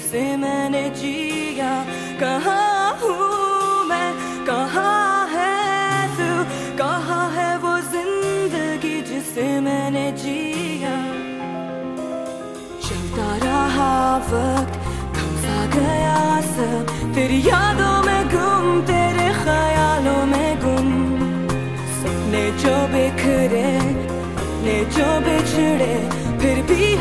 जिसे मैंने जिया। कहाँ हूँ मैं, कहाँ है तू, कहाँ है वो जिंदगी जिसे मैंने जिया। चलता रहा वक्त, थम सा गया सब, तेरी यादों में गुम, तेरे ख्यालों में गुम। सपने जो बिखरे, अपने जो बिछड़े, फिर भी